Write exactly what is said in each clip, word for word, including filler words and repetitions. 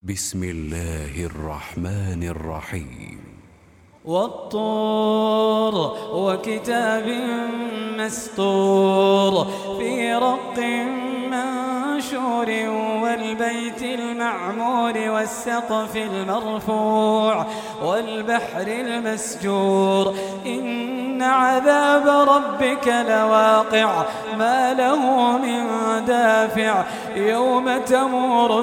بسم الله الرحمن الرحيم. والطور وكتاب مسطور في رق منشور والبيت المعمور والسقف المرفوع والبحر المسجور إن عذاب ربك لواقع ما له من دافع يوم تمور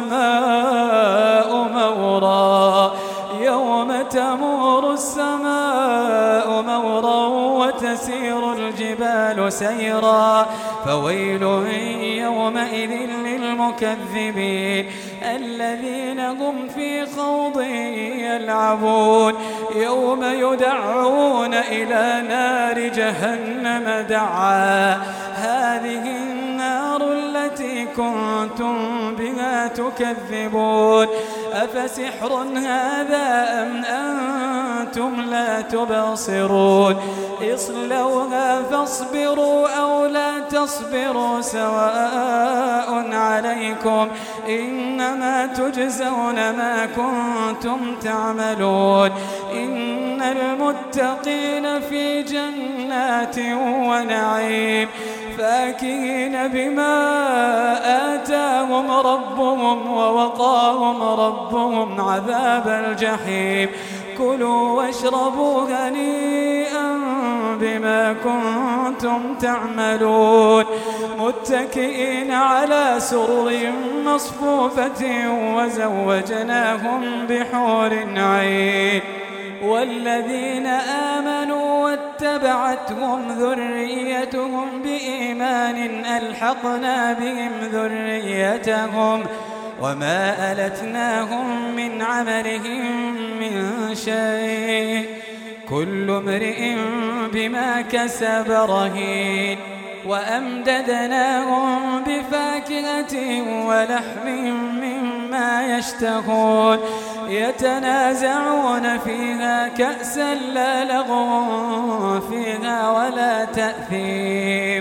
السماء مورا يوم تمور السماء مورا وتسير الجبال سيرا فويل يومئذ للمكذبين الذين هم في خوض يلعبون يوم يدعون إلى نار جهنم دعا هذه النار التي كنتم بها تكذبون أفسحر هذا أم أنتم لا تبصرون اصلوها فاصبروا أو لا تصبروا سواء عليكم إنما تجزون ما كنتم تعملون إن المتقين في جنات ونعيم فاكهين بما آتاهم ربهم ووقاهم ربهم عذاب الجحيم كلوا واشربوا هنيئا بما كنتم تعملون متكئين على سرر مصفوفة وزوجناهم بحور عين والذين آمنوا واتبعتهم ذريتهم بإيمان ألحقنا بهم ذريتهم وما ألتناهم من عملهم من شيء كل امرئ بما كسب رهين وأمددناهم بفاكهة ولحم مما يشتهون يتنازعون فيها كأسا لا لغو فيها ولا تأثيم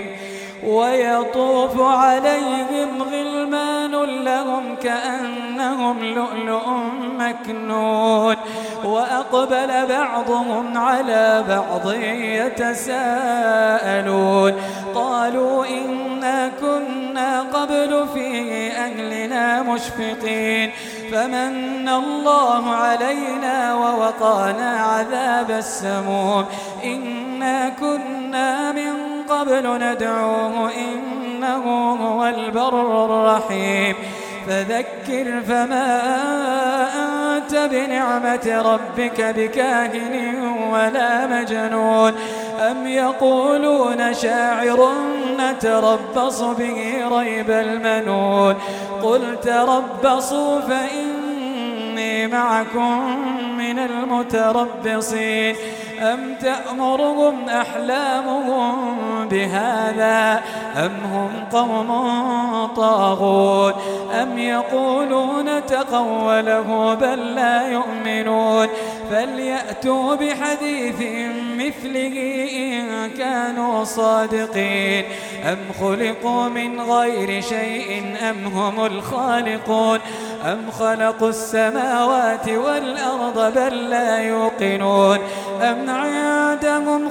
ويطوف عليهم غلمان لهم كأنهم لؤلؤ مكنون وأقبل بعضهم على بعض يتساءلون قالوا إنا كنا قبل في أهلنا مشفقين فمن الله علينا ووقانا عذاب السموم إنا كنا من قبل ندعوه إنه هو البر الرحيم فذكر فما أنت بنعمة ربك بكاهن ولا مجنون أم يقولون شاعر نتربص به ريب المنون قل تربصوا فإني معكم من المتربصين أم تأمرهم أحلامهم بهذا أم هم قوم طاغون أم يقولون تقوله بل لا يؤمنون فليأتوا بحديث مثله إن كانوا صادقين أم خلقوا من غير شيء أم هم الخالقون أم خلقوا السماوات والأرض بل لا يوقنون أم عندهم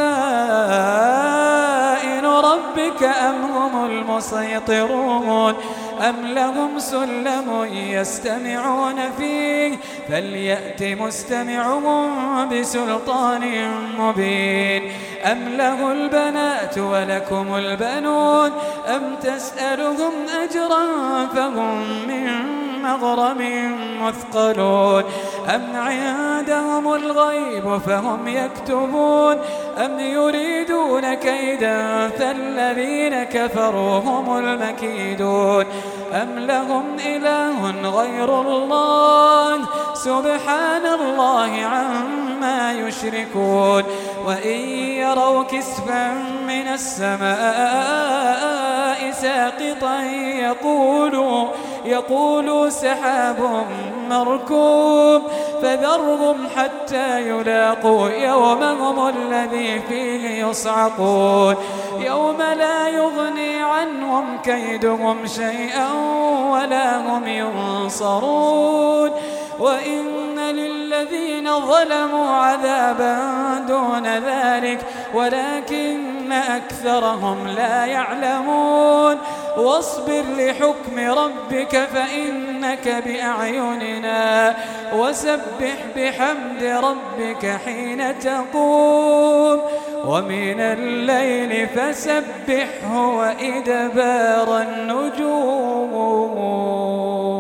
خزائن ربك أم هم المسيطرون أم لهم سلم يستمعون فيه فليأت مستمعهم بسلطان مبين أم له البنات ولكم البنون أم تسألهم أجرا فهم من مغرم مثقلون أم عندهم الغيب فهم يكتبون أم يريدون كيدا فالذين كفروا هم المكيدون أم لهم إله غير الله سبحان الله عما يشركون وإن يروا كسفا من السماء ساقطا يقولوا يقولوا سحاب مركوب فذرهم حتى يلاقوا يومهم الذي فيه يصعقون يوم لا يغني عنهم كيدهم شيئا ولا هم ينصرون وإن للذين ظلموا عذابا دون ذلك ولكن أكثرهم لا يعلمون واصبر لحكم ربك فإنك بأعيننا وسبح بحمد ربك حين تقوم ومن الليل فسبحه وإدبار النجوم.